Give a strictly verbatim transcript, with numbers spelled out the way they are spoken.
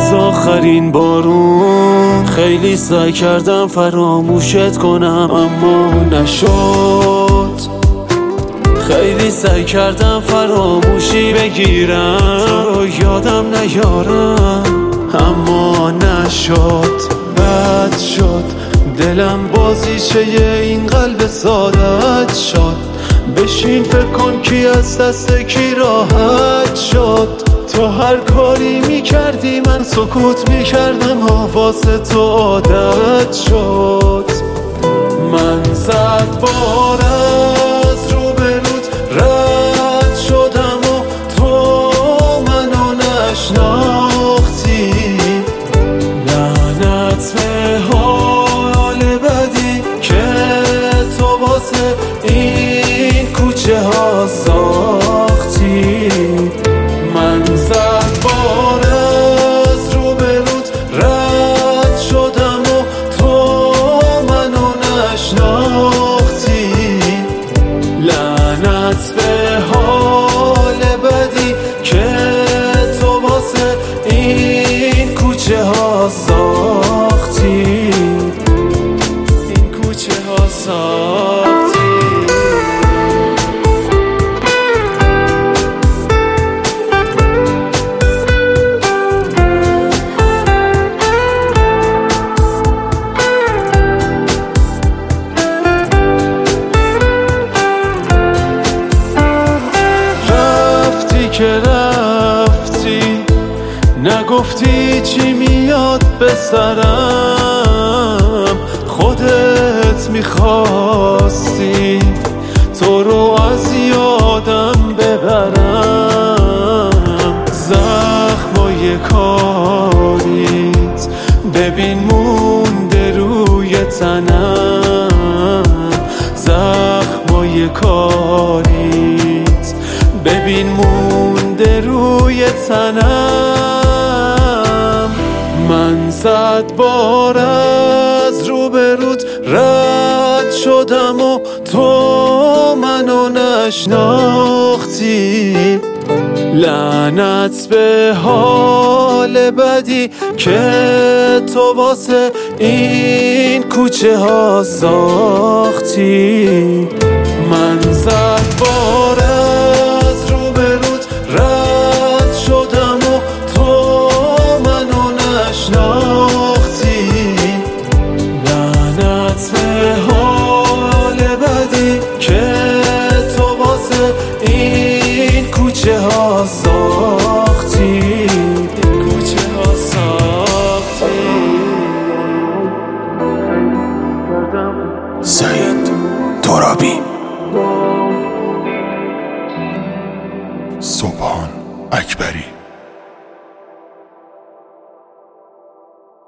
از آخرین بارون خیلی سعی کردم فراموشت کنم اما نشد. خیلی سعی کردم فراموشی بگیرم، تو رو یادم نیارم اما نشد. بد شد دلم بازیچه این قلب سادت شد. بشین فکر کن کی از دست کی راحت شد. تو هر کاری میکردی من سکوت میکردم، واسه تو عادت شد. من صد بار از روبروت رد شدم و تو منو نشناختی. لعنت به حال بدی که تو واسه این کوچه ها ساختی. من صد بار از روبروت رد شدم و تو منو نشناختی. لعنت به حال بدی که تو واسه این کوچه ها ساختی. این کوچه ها ساختی. که رفتی نگفتی چی میاد به سرم. خودت میخواستی تو رو از یادم ببرم. زخمای کاریت ببین مونده روی تنم. زخمای کاریت ببین مونده روی تنم. من صد بار از روبروت رد شدم و تو منو نشناختی. لعنت به حال بدی که تو واسه این کوچه ها ساختی. من صد بار از روبروت رد شدم و تو منو نشناختی. لعنت به حال بدی که تو واسه این کوچه ها ساختی. این کوچه ها ساختی. سعید ترابی. سبحان اکبری.